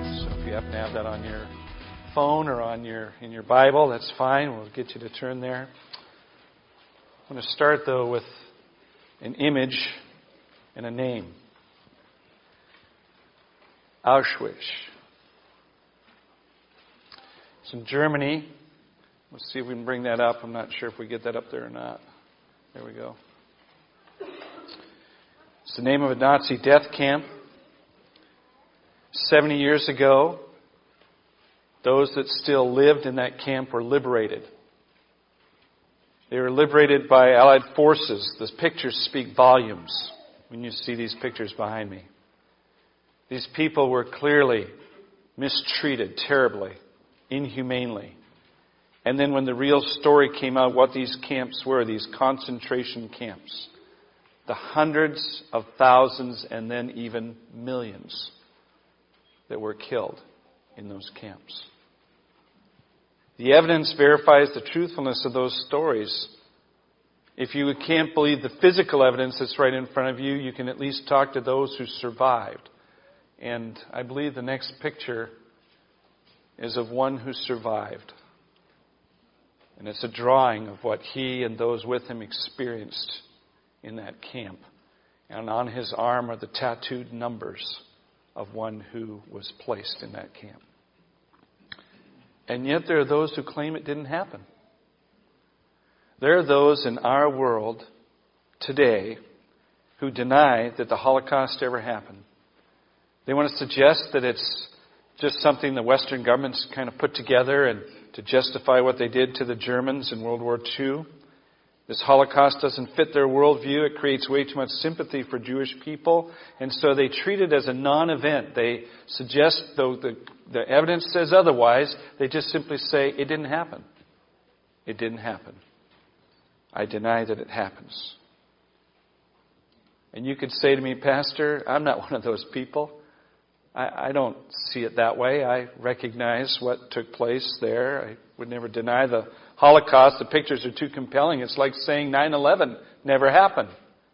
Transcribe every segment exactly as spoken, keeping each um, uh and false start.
So if you happen to have that on your phone or on your in your Bible, that's fine. We'll get you to turn there. I'm going to start, though, with an image and a name. Auschwitz. It's in Germany. Let's see if we can bring that up. I'm not sure if we get that up there or not. There we go. It's the name of a Nazi death camp. Seventy years ago, those that still lived in that camp were liberated. They were liberated by Allied forces. The pictures speak volumes when you see these pictures behind me. These people were clearly mistreated terribly, inhumanely. And then when the real story came out, what these camps were, these concentration camps, the hundreds of thousands and then even millions that were killed in those camps. The evidence verifies the truthfulness of those stories. If you can't believe the physical evidence that's right in front of you, you can at least talk to those who survived. And I believe the next picture is of one who survived. And it's a drawing of what he and those with him experienced in that camp. And on his arm are the tattooed numbers of one who was placed in that camp. And yet there are those who claim it didn't happen. There are those in our world today who deny that the Holocaust ever happened. They want to suggest that it's just something the Western governments kind of put together and to justify what they did to the Germans in World War Two. This Holocaust doesn't fit their worldview. It creates way too much sympathy for Jewish people. And so they treat it as a non-event. They suggest, though the, the evidence says otherwise, they just simply say, it didn't happen. It didn't happen. I deny that it happens. And you could say to me, Pastor, I'm not one of those people. I, I don't see it that way. I recognize what took place there. I would never deny the Holocaust. The pictures are too compelling. It's like saying nine eleven never happened.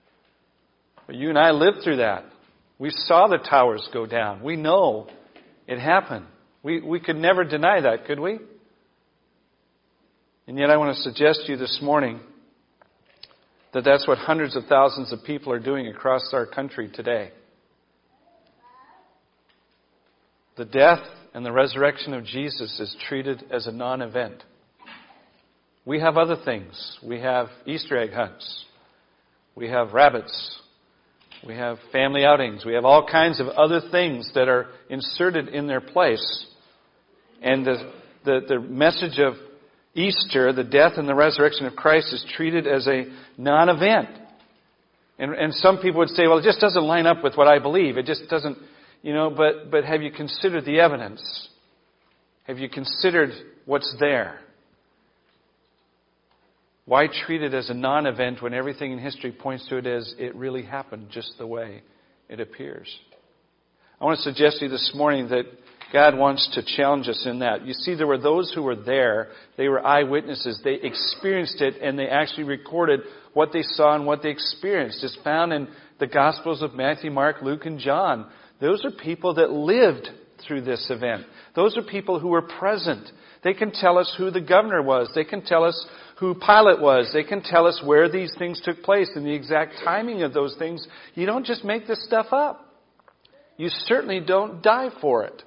But you and I lived through that. We saw the towers go down. We know it happened. We, we could never deny that, could we? And yet I want to suggest to you this morning that that's what hundreds of thousands of people are doing across our country today. The death and the resurrection of Jesus is treated as a non-event. We have other things. We have Easter egg hunts. We have rabbits. We have family outings. We have all kinds of other things that are inserted in their place. And the, the, the message of Easter, the death and the resurrection of Christ, is treated as a non-event. And, and some people would say, well, it just doesn't line up with what I believe. It just doesn't, you know, but, but have you considered the evidence? Have you considered what's there? Why treat it as a non-event when everything in history points to it as it really happened just the way it appears? I want to suggest to you this morning that God wants to challenge us in that. You see, there were those who were there. They were eyewitnesses. They experienced it, and they actually recorded what they saw and what they experienced. It's found in the Gospels of Matthew, Mark, Luke, and John. Those are people that lived through this event. Those are people who were present. They can tell us who the governor was. They can tell us who Pilate was. They can tell us where these things took place and the exact timing of those things. You don't just make this stuff up. You certainly don't die for it.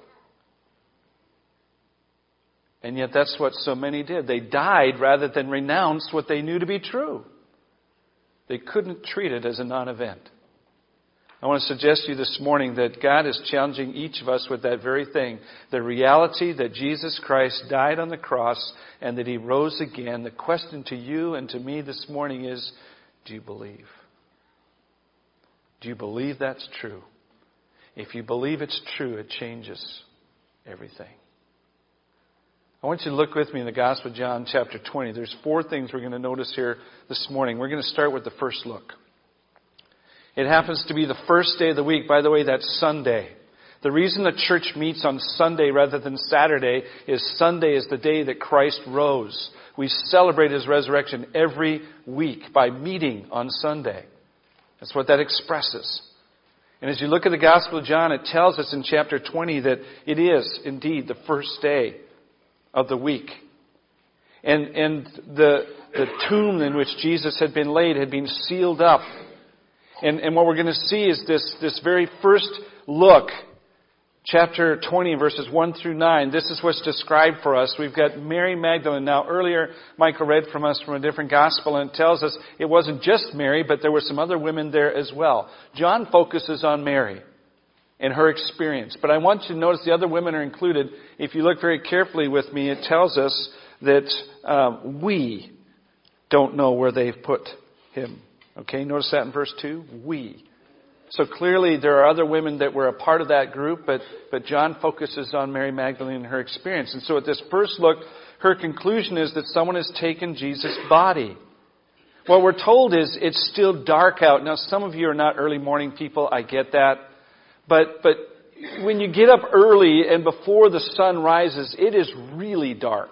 And yet that's what so many did. They died rather than renounce what they knew to be true. They couldn't treat it as a non-event. I want to suggest to you this morning that God is challenging each of us with that very thing. The reality that Jesus Christ died on the cross and that He rose again. The question to you and to me this morning is, do you believe? Do you believe that's true? If you believe it's true, it changes everything. I want you to look with me in the Gospel of John chapter twenty. There's four things we're going to notice here this morning. We're going to start with the first look. It happens to be the first day of the week. By the way, that's Sunday. The reason the church meets on Sunday rather than Saturday is Sunday is the day that Christ rose. We celebrate His resurrection every week by meeting on Sunday. That's what that expresses. And as you look at the Gospel of John, it tells us in chapter twenty that it is indeed the first day of the week. And, and the, the tomb in which Jesus had been laid had been sealed up. And, and what we're going to see is this, this very first look, chapter twenty, verses one through nine. This is what's described for us. We've got Mary Magdalene. Now, earlier, Michael read from us from a different gospel, and it tells us it wasn't just Mary, but there were some other women there as well. John focuses on Mary and her experience. But I want you to notice the other women are included. If you look very carefully with me, it tells us that uh, we don't know where they've put him. Okay, notice that in verse two. We. So clearly there are other women that were a part of that group, but, but John focuses on Mary Magdalene and her experience. And so at this first look, her conclusion is that someone has taken Jesus' body. What we're told is it's still dark out. Now, some of you are not early morning people. I get that. But, but when you get up early and before the sun rises, it is really dark.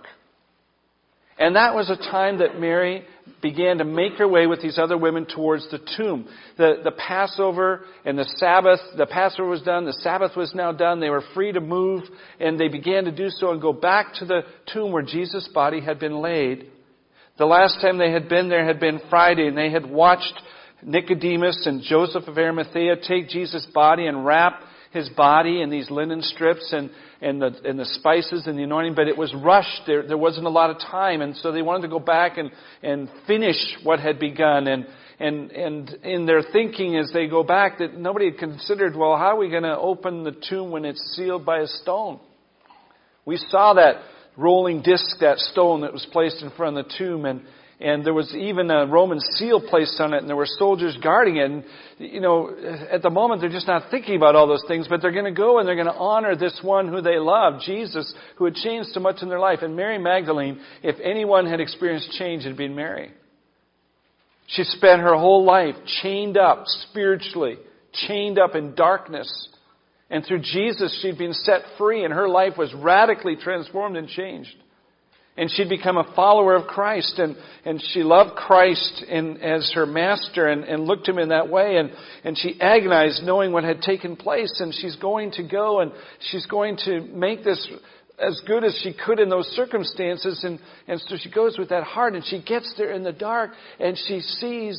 And that was a time that Mary began to make her way with these other women towards the tomb. The, the Passover and the Sabbath, the Passover was done, the Sabbath was now done, they were free to move, and they began to do so and go back to the tomb where Jesus' body had been laid. The last time they had been there had been Friday, and they had watched Nicodemus and Joseph of Arimathea take Jesus' body and wrap his body in these linen strips and, and, the, and the spices and the anointing, but it was rushed. There, there wasn't a lot of time, and so they wanted to go back and, and finish what had begun. And, and, and in their thinking as they go back, that nobody had considered, well, how are we going to open the tomb when it's sealed by a stone? We saw that rolling disc, that stone that was placed in front of the tomb, and And there was even a Roman seal placed on it, and there were soldiers guarding it. And, you know, at the moment, they're just not thinking about all those things, but they're going to go and they're going to honor this one who they love, Jesus, who had changed so much in their life. And Mary Magdalene, if anyone had experienced change, it had been Mary. She spent her whole life chained up spiritually, chained up in darkness. And through Jesus, she'd been set free, and her life was radically transformed and changed. And she'd become a follower of Christ, and, and she loved Christ in, as her master and, and looked to him in that way. And, and she agonized knowing what had taken place, and she's going to go and she's going to make this as good as she could in those circumstances. And, and so she goes with that heart, and she gets there in the dark, and she sees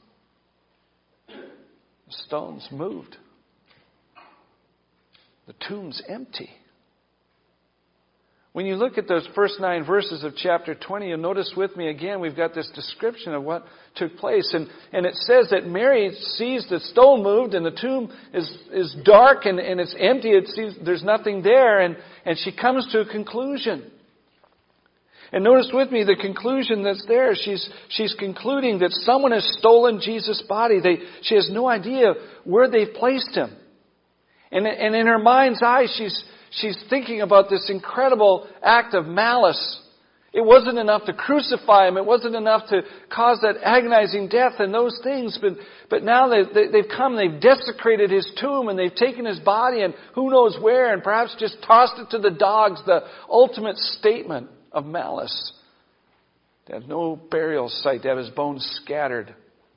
the stones moved. The tomb's empty. When you look at those first nine verses of chapter twenty, you'll notice with me again, we've got this description of what took place. And, and it says that Mary sees the stone moved and the tomb is, is dark and, and it's empty. It seems there's nothing there. And, and she comes to a conclusion. And notice with me the conclusion that's there. She's, she's concluding that someone has stolen Jesus' body. They, she has no idea where they've placed him. And, and in her mind's eye, she's She's thinking about this incredible act of malice. It wasn't enough to crucify him. It wasn't enough to cause that agonizing death and those things. But, but now they, they, they've come, they've desecrated his tomb, and they've taken his body and who knows where, and perhaps just tossed it to the dogs. The ultimate statement of malice. To have no burial site, to have his bones scattered.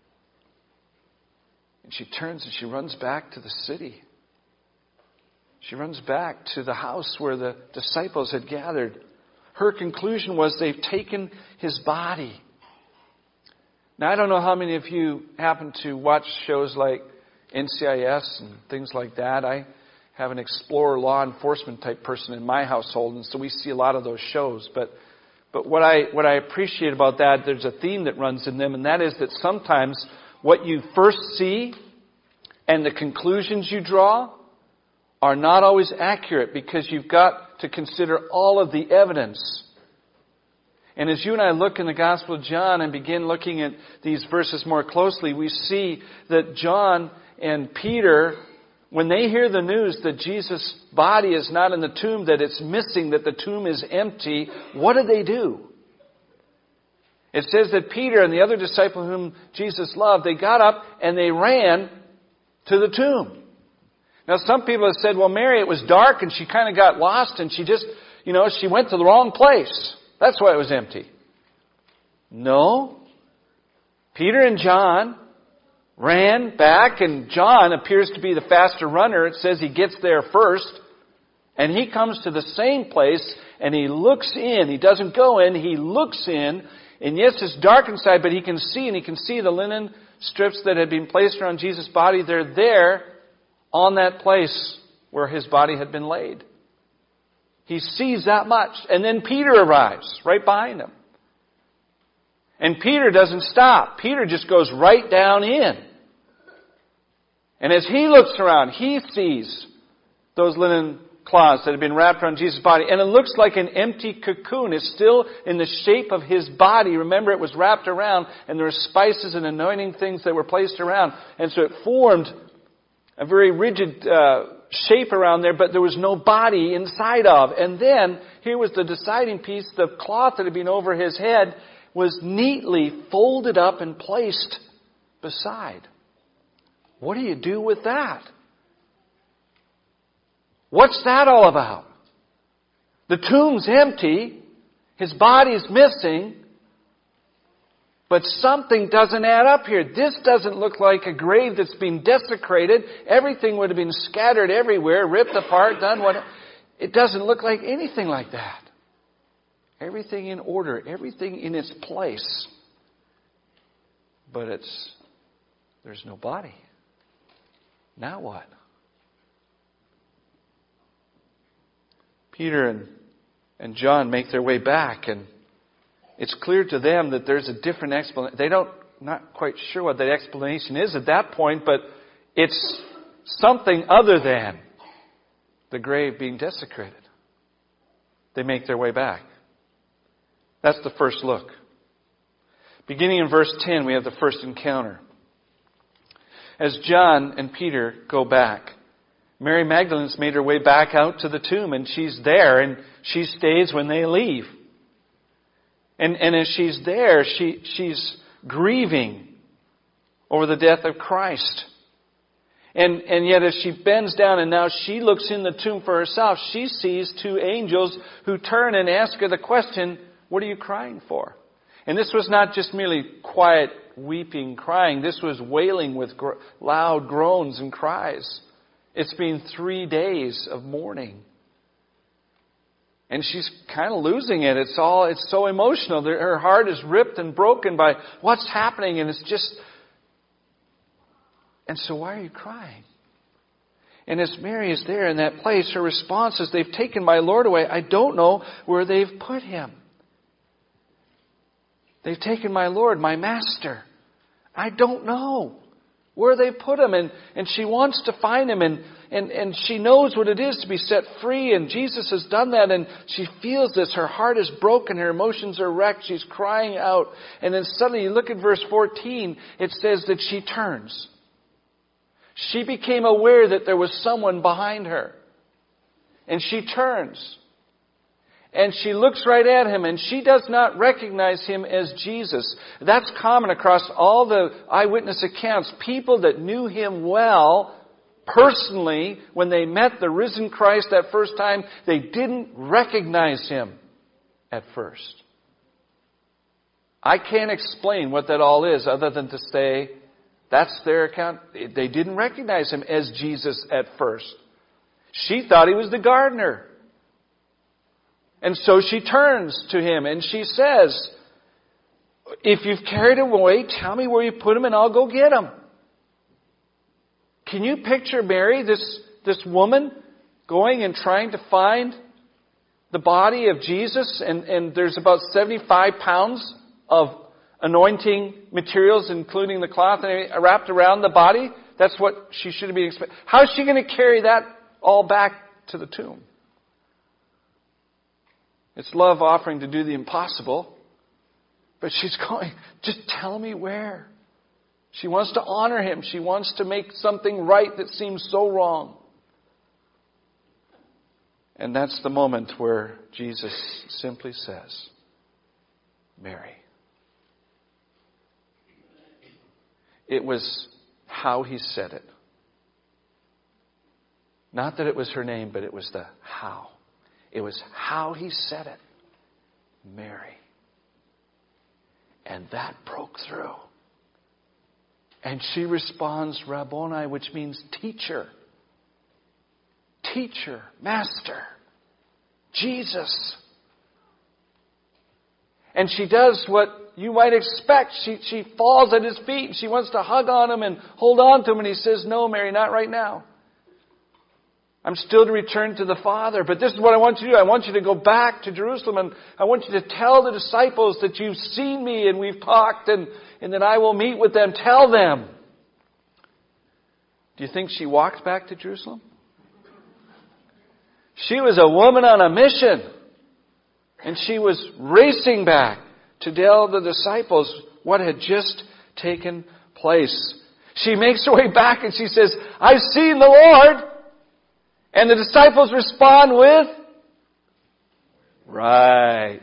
And she turns and she runs back to the city. She runs back to the house where the disciples had gathered. Her conclusion was they've taken his body. Now, I don't know how many of you happen to watch shows like N C I S and things like that. I have an explorer law enforcement type person in my household, and so we see a lot of those shows. But but what I what I appreciate about that, there's a theme that runs in them, and that is that sometimes what you first see and the conclusions you draw are not always accurate, because you've got to consider all of the evidence. And as you and I look in the Gospel of John and begin looking at these verses more closely, we see that John and Peter, when they hear the news that Jesus' body is not in the tomb, that it's missing, that the tomb is empty, what do they do? It says that Peter and the other disciple whom Jesus loved, they got up and they ran to the tomb. Now, some people have said, well, Mary, it was dark and she kind of got lost and she just, you know, she went to the wrong place. That's why it was empty. No. Peter and John ran back, and John appears to be the faster runner. It says he gets there first, and he comes to the same place, and he looks in. He doesn't go in, he looks in, and yes, it's dark inside, but he can see, and he can see the linen strips that had been placed around Jesus' body. They're there on that place where his body had been laid. He sees that much. And then Peter arrives right behind him. And Peter doesn't stop. Peter just goes right down in. And as he looks around, he sees those linen cloths that have been wrapped around Jesus' body. And it looks like an empty cocoon. It's still in the shape of his body. Remember, it was wrapped around, and there were spices and anointing things that were placed around. And so it formed a very rigid uh, shape around there, but there was no body inside of. And then, here was the deciding piece. The cloth that had been over his head was neatly folded up and placed beside. What do you do with that? What's that all about? The tomb's empty. His body's missing. But something doesn't add up here. This doesn't look like a grave that's been desecrated. Everything would have been scattered everywhere, ripped apart, done what... It doesn't look like anything like that. Everything in order. Everything in its place. But it's... There's no body. Now what? Peter and, and John make their way back, and it's clear to them that there's a different explanation. They don't, not quite sure what that explanation is at that point, but it's something other than the grave being desecrated. They make their way back. That's the first look. Beginning in verse ten, we have the first encounter. As John and Peter go back, Mary Magdalene's made her way back out to the tomb, and she's there, and she stays when they leave. And, and as she's there, she, she's grieving over the death of Christ. And, and yet as she bends down and now she looks in the tomb for herself, she sees two angels who turn and ask her the question, "What are you crying for?" And this was not just merely quiet weeping, crying. This was wailing with gro- loud groans and cries. It's been three days of mourning. And she's kind of losing it. It's all, it's so emotional. Her heart is ripped and broken by what's happening. And it's just... And so why are you crying? And as Mary is there in that place, her response is, "They've taken my Lord away. I don't know where they've put him. They've taken my Lord, my Master. I don't know where they put him." And, and she wants to find him, and, and, and she knows what it is to be set free, and Jesus has done that, and she feels this. Her heart is broken, her emotions are wrecked, she's crying out. And then suddenly, you look at verse fourteen, it says that she turns. She became aware that there was someone behind her. And she turns. And she looks right at him, and she does not recognize him as Jesus. That's common across all the eyewitness accounts. People that knew him well, personally, when they met the risen Christ that first time, they didn't recognize him at first. I can't explain what that all is other than to say that's their account. They didn't recognize him as Jesus at first. She thought he was the gardener. And so she turns to him and she says, "If you've carried him away, tell me where you put him and I'll go get him." Can you picture Mary, this, this woman, going and trying to find the body of Jesus? And, and there's about seventy-five pounds of anointing materials, including the cloth, wrapped around the body. That's what she should have been expecting. How is she going to carry that all back to the tomb? It's love offering to do the impossible. But she's going, "Just tell me where." She wants to honor him. She wants to make something right that seems so wrong. And that's the moment where Jesus simply says, "Mary." It was how he said it. Not that it was her name, but it was the how. It was how he said it. "Mary." And that broke through. And she responds, Rabboni, which means teacher. Teacher, master, Jesus. And she does what you might expect. She, she falls at his feet. She wants to hug on him and hold on to him. And he says, no, Mary, not right now. I'm still to return to the Father. But this is what I want you to do. I want you to go back to Jerusalem. And I want you to tell the disciples that you've seen me and we've talked and, and that I will meet with them. Tell them. Do you think she walked back to Jerusalem? She was a woman on a mission. And she was racing back to tell the disciples what had just taken place. She makes her way back and she says, I've seen the Lord. And the disciples respond with, right.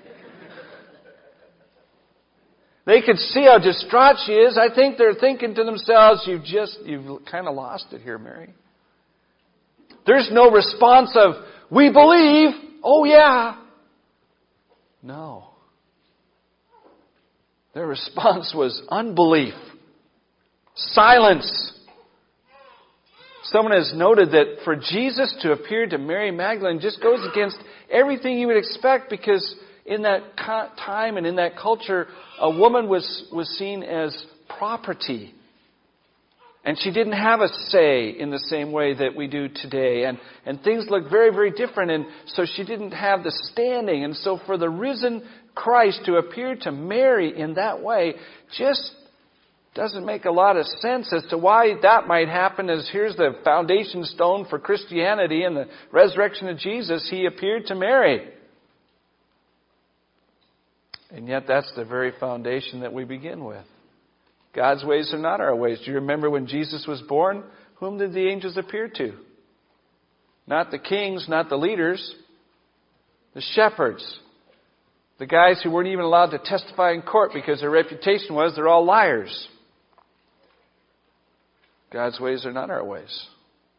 They could see how distraught she is. I think they're thinking to themselves, you've just, you've kind of lost it here, Mary. There's no response of, we believe. Oh yeah. No. Their response was unbelief. Silence. Someone has noted that for Jesus to appear to Mary Magdalene just goes against everything you would expect, because in that time and in that culture, a woman was, was seen as property. And she didn't have a say in the same way that we do today. And, and things looked very, very different. And so she didn't have the standing. And so for the risen Christ to appear to Mary in that way just doesn't make a lot of sense as to why that might happen. As here's the foundation stone for Christianity and the resurrection of Jesus. He appeared to Mary. And yet that's the very foundation that we begin with. God's ways are not our ways. Do you remember when Jesus was born? Whom did the angels appear to? Not the kings, not the leaders. The shepherds. The guys who weren't even allowed to testify in court because their reputation was they're all liars. God's ways are not our ways.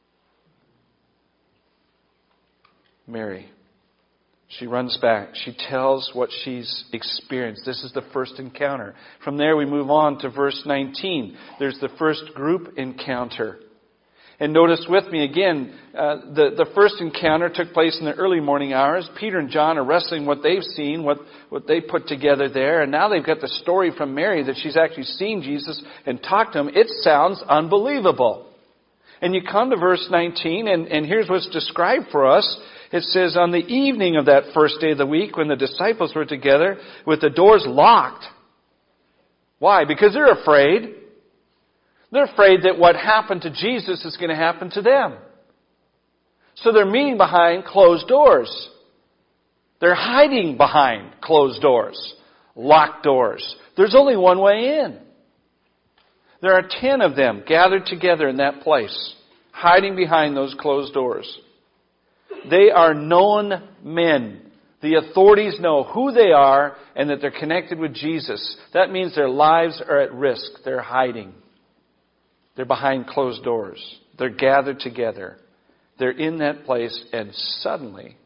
Mary. She runs back. She tells what she's experienced. This is the first encounter. From there we move on to verse nineteen. There's the first group encounter. And notice with me again, uh, the, the first encounter took place in the early morning hours. Peter and John are wrestling what they've seen, what, what they put together there. And now they've got the story from Mary that she's actually seen Jesus and talked to him. It sounds unbelievable. And you come to verse nineteen, and, and here's what's described for us. It says, on the evening of that first day of the week, when the disciples were together with the doors locked. Why? Because they're afraid. They're afraid that what happened to Jesus is going to happen to them. So they're meeting behind closed doors. They're hiding behind closed doors, locked doors. There's only one way in. There are ten of them gathered together in that place, hiding behind those closed doors. They are known men. The authorities know who they are and that they're connected with Jesus. That means their lives are at risk. They're hiding. They're behind closed doors. They're gathered together. They're in that place, and suddenly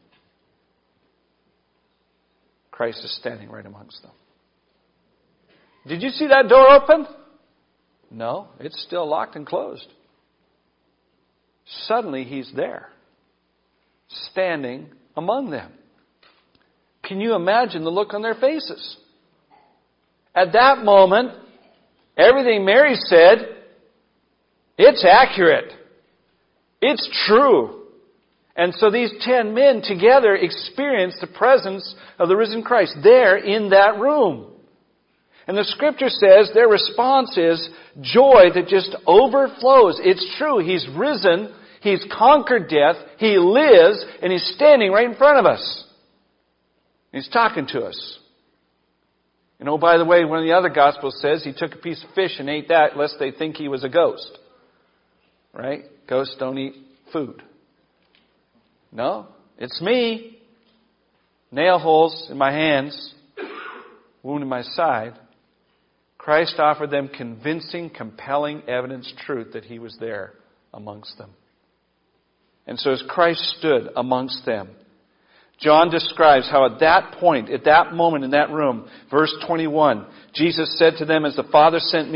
Christ is standing right amongst them. Did you see that door open? No, it's still locked and closed. Suddenly He's there, standing among them. Can you imagine the look on their faces? At that moment, everything Mary said, it's accurate. It's true. And so these ten men together experienced the presence of the risen Christ there in that room. And the Scripture says their response is joy that just overflows. It's true. He's risen. He's conquered death. He lives. And He's standing right in front of us. He's talking to us. And oh, by the way, one of the other Gospels says He took a piece of fish and ate that lest they think He was a ghost. Right? Ghosts don't eat food. No, it's me. Nail holes in my hands. Wound in my side. Christ offered them convincing, compelling evidence, truth that He was there amongst them. And so as Christ stood amongst them, John describes how at that point, at that moment in that room, verse twenty-one, Jesus said to them, as the Father sent me,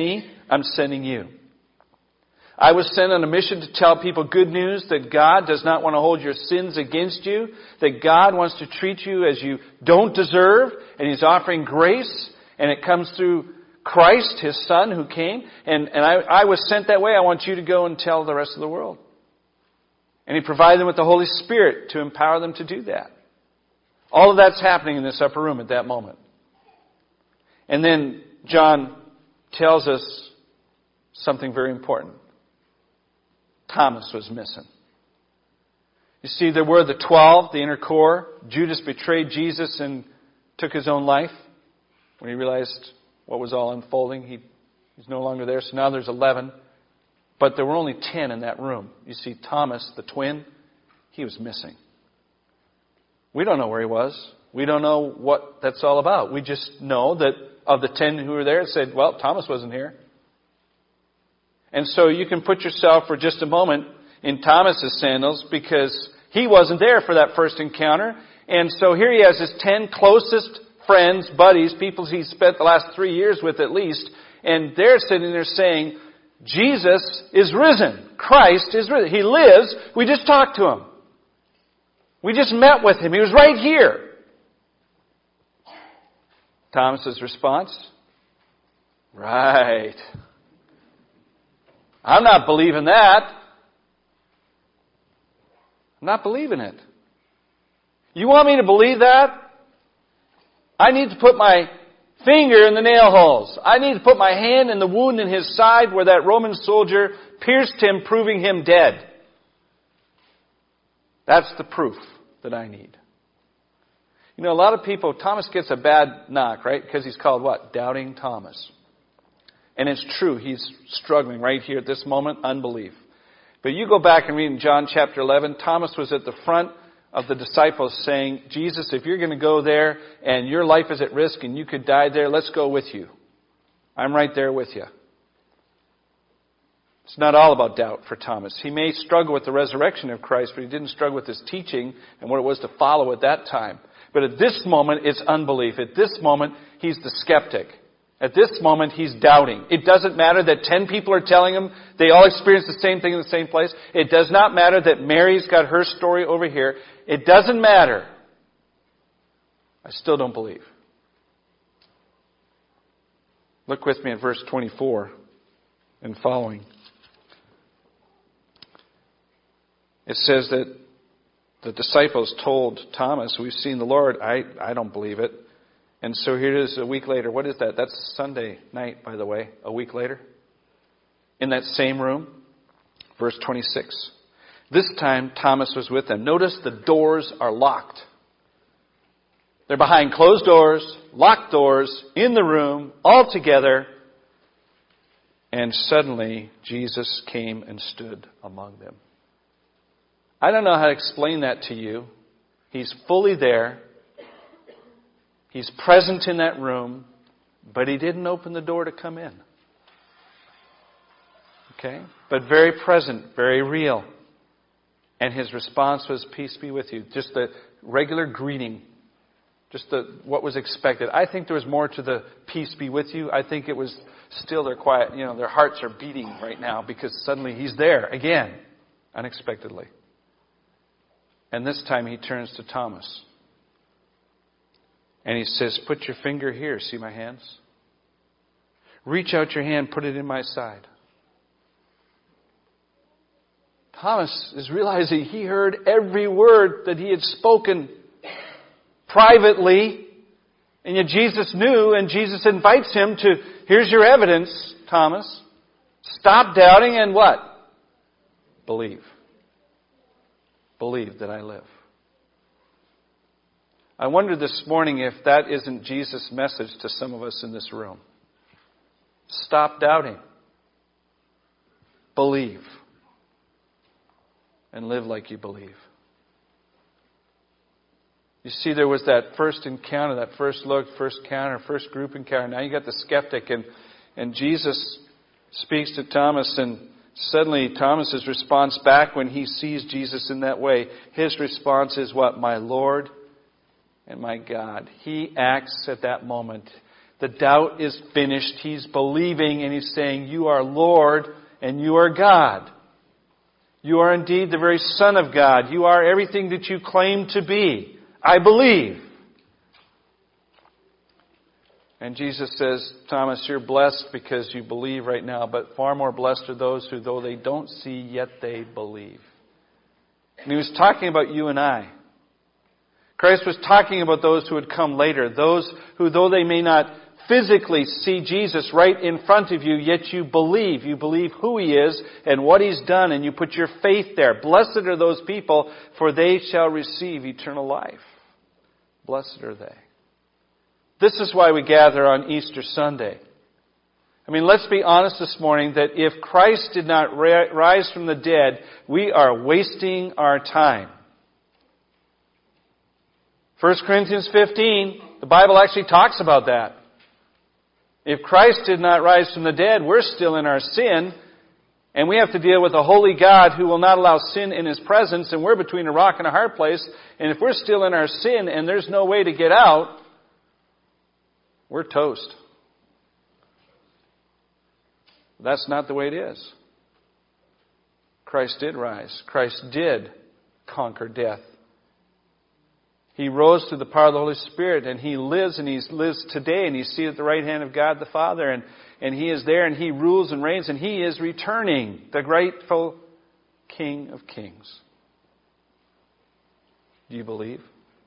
I'm sending you. I was sent on a mission to tell people good news that God does not want to hold your sins against you, that God wants to treat you as you don't deserve, and He's offering grace, and it comes through Christ, His Son, who came. And, and I, I was sent that way. I want you to go and tell the rest of the world. And He provided them with the Holy Spirit to empower them to do that. All of that's happening in this upper room at that moment. And then John tells us something very important. Thomas was missing. You see, there were the twelve, the inner core. Judas betrayed Jesus and took his own life when he realized what was all unfolding. He, he's no longer there, so now there's eleven. But there were only ten in that room. You see, Thomas, the twin, he was missing. We don't know where he was. We don't know what that's all about. We just know that of the ten who were there, it said, well, Thomas wasn't here. And so you can put yourself for just a moment in Thomas's sandals, because he wasn't there for that first encounter. And so here he has his ten closest friends, buddies, people he spent the last three years with at least. And they're sitting there saying, Jesus is risen. Christ is risen. He lives. We just talked to Him. We just met with Him. He was right here. Thomas's response? Right. I'm not believing that. I'm not believing it. You want me to believe that? I need to put my finger in the nail holes. I need to put my hand in the wound in His side where that Roman soldier pierced Him, proving Him dead. That's the proof that I need. You know, a lot of people, Thomas gets a bad knock, right? Because he's called what? Doubting Thomas. And it's true, he's struggling right here at this moment, unbelief. But you go back and read in John chapter eleven, Thomas was at the front of the disciples saying, Jesus, if you're going to go there and your life is at risk and you could die there, let's go with you. I'm right there with you. It's not all about doubt for Thomas. He may struggle with the resurrection of Christ, but he didn't struggle with His teaching and what it was to follow at that time. But at this moment, it's unbelief. At this moment, he's the skeptic. At this moment, he's doubting. It doesn't matter that ten people are telling him they all experienced the same thing in the same place. It does not matter that Mary's got her story over here. It doesn't matter. I still don't believe. Look with me at verse twenty-four and following. It says that the disciples told Thomas, we've seen the Lord. I, I don't believe it. And so here it is a week later. What is that? That's Sunday night, by the way, a week later. In that same room, verse twenty-six. This time Thomas was with them. Notice the doors are locked. They're behind closed doors, locked doors, in the room, all together. And suddenly Jesus came and stood among them. I don't know how to explain that to you. He's fully there. He's present in that room, but He didn't open the door to come in. Okay? But very present, very real. And His response was, peace be with you. Just the regular greeting. Just the what was expected. I think there was more to the peace be with you. I think it was still their quiet, you know, their hearts are beating right now because suddenly He's there again, unexpectedly. And this time He turns to Thomas. And He says, put your finger here. See my hands? Reach out your hand, put it in my side. Thomas is realizing he heard every word that he had spoken privately. And yet Jesus knew, and Jesus invites him to, here's your evidence, Thomas. Stop doubting and what? Believe. Believe that I live. I wonder this morning if that isn't Jesus' message to some of us in this room. Stop doubting. Believe. And live like you believe. You see, there was that first encounter, that first look, first encounter, first group encounter. Now you got the skeptic, and, and Jesus speaks to Thomas, and suddenly Thomas's response back when he sees Jesus in that way, his response is what? My Lord and my God. He acts at that moment. The doubt is finished. He's believing and he's saying, you are Lord and you are God. You are indeed the very Son of God. You are everything that you claim to be. I believe. And Jesus says, Thomas, you're blessed because you believe right now, but far more blessed are those who, though they don't see, yet they believe. And he was talking about you and I. Christ was talking about those who would come later, those who, though they may not physically see Jesus right in front of you, yet you believe. You believe who He is and what He's done, and you put your faith there. Blessed are those people, for they shall receive eternal life. Blessed are they. This is why we gather on Easter Sunday. I mean, let's be honest this morning that if Christ did not rise from the dead, we are wasting our time. First Corinthians fifteen, the Bible actually talks about that. If Christ did not rise from the dead, we're still in our sin, and we have to deal with a holy God who will not allow sin in His presence, and we're between a rock and a hard place, and if we're still in our sin and there's no way to get out, we're toast. That's not the way it is. Christ did rise. Christ did conquer death. He rose through the power of the Holy Spirit, and He lives, and He lives today, and He's seated at the right hand of God the Father, and, and He is there, and He rules and reigns, and He is returning, the rightful King of Kings. Do you believe?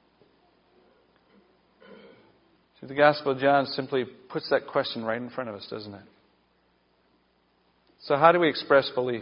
See, the Gospel of John simply puts that question right in front of us, doesn't it? So how do we express belief?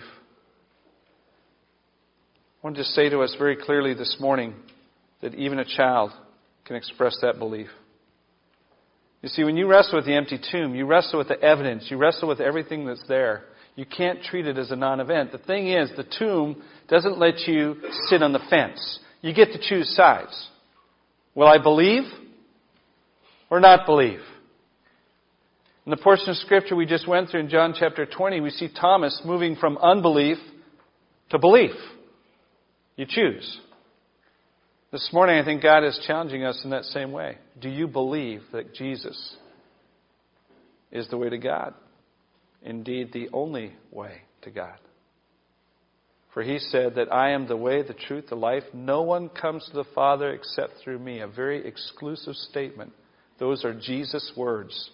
I want to just say to us very clearly this morning that even a child can express that belief. You see, when you wrestle with the empty tomb, you wrestle with the evidence, you wrestle with everything that's there. You can't treat it as a non-event. The thing is, the tomb doesn't let you sit on the fence. You get to choose sides. Will I believe or not believe? In the portion of Scripture we just went through in John chapter twenty, we see Thomas moving from unbelief to belief. You choose. This morning I think God is challenging us in that same way. Do you believe that Jesus is the way to God? Indeed, the only way to God. For He said that I am the way, the truth, the life. No one comes to the Father except through me. A very exclusive statement. Those are Jesus' words.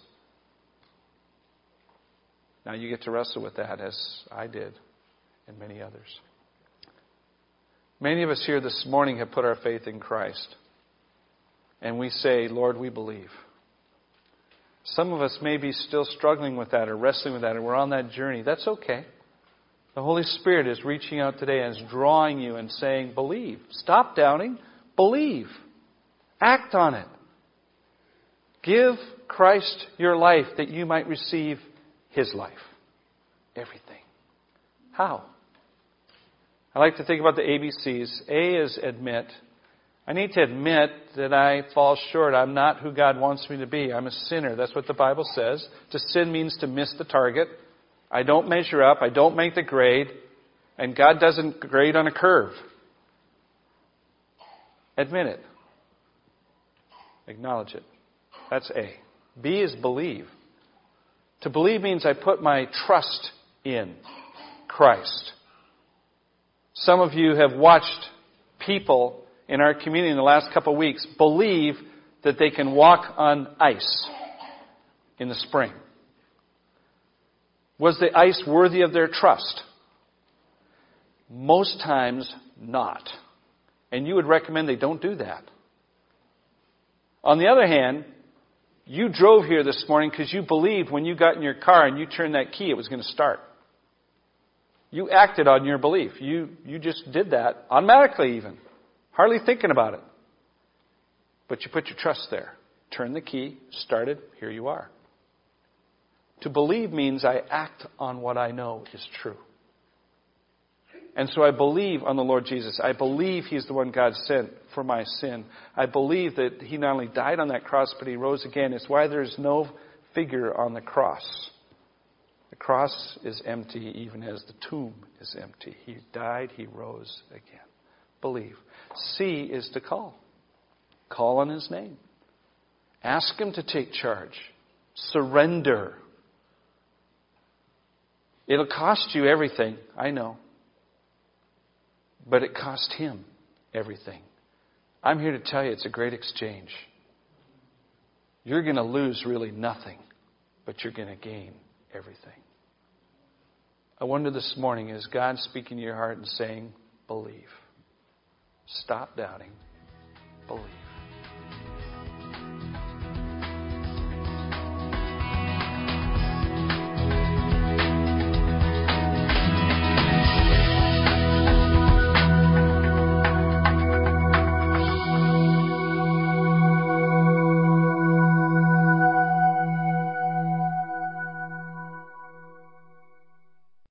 Now you get to wrestle with that as I did and many others. Many of us here this morning have put our faith in Christ. And we say, Lord, we believe. Some of us may be still struggling with that or wrestling with that, or we're on that journey. That's okay. The Holy Spirit is reaching out today and is drawing you and saying, believe. Stop doubting. Believe. Act on it. Give Christ your life that you might receive His life. Everything. How? I like to think about the A B Cs. A is admit. I need to admit that I fall short. I'm not who God wants me to be. I'm a sinner. That's what the Bible says. To sin means to miss the target. I don't measure up. I don't make the grade. And God doesn't grade on a curve. Admit it. Acknowledge it. That's A. B is believe. To believe means I put my trust in Christ. Some of you have watched people in our community in the last couple of weeks believe that they can walk on ice in the spring. Was the ice worthy of their trust? Most times not. And you would recommend they don't do that. On the other hand, you drove here this morning because you believed when you got in your car and you turned that key, it was going to start. You acted on your belief. You, you just did that automatically even. Hardly thinking about it. But you put your trust there. Turned the key, started, here you are. To believe means I act on what I know is true. And so I believe on the Lord Jesus. I believe He's the one God sent for my sin. I believe that He not only died on that cross, but He rose again. It's why there's no figure on the cross. The cross is empty, even as the tomb is empty. He died, He rose again. Believe. C is to call. Call on His name. Ask Him to take charge. Surrender. It'll cost you everything, I know. But it cost Him everything. I'm here to tell you it's a great exchange. You're going to lose really nothing, but you're going to gain everything. I wonder this morning, is God speaking to your heart and saying, believe. Stop doubting. Believe.